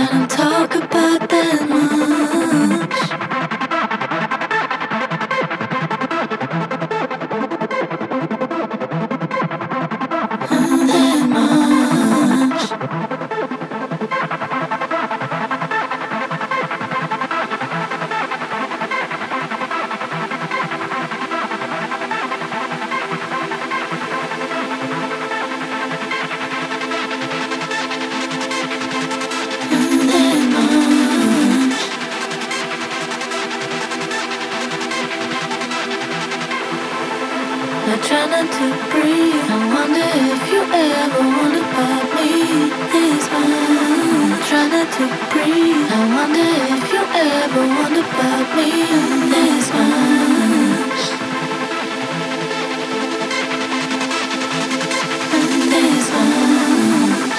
I try not to breathe. I wonder if you ever wonder about me. This one. I try not to breathe. I wonder if you ever wonder about me. This much. This much.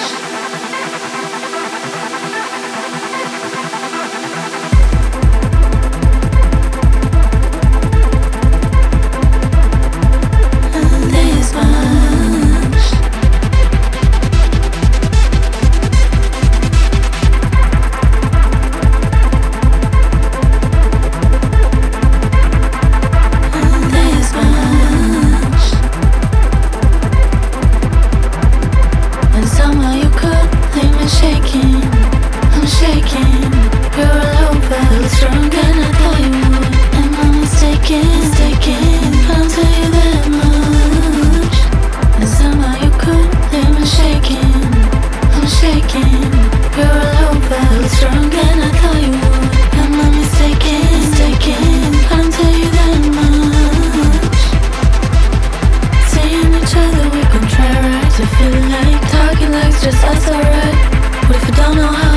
Just us, alright. What if we don't know how?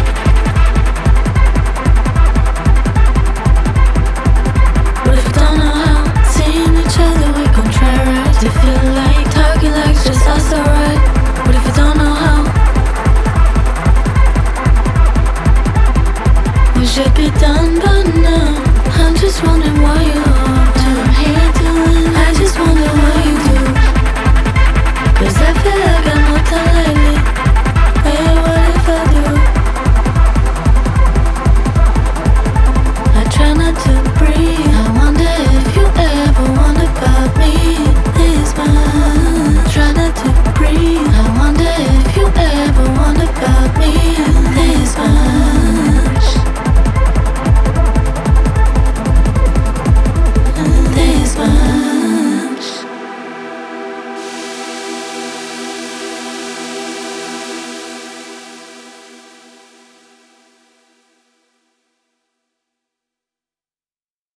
What if we don't know how? Seeing each other, we gon' try right to feel like talking like just us, alright. What if we don't know how? We should be done by now. I'm just wondering why you are. I'm here doing. I just wonder what you do. 'Cause I feel like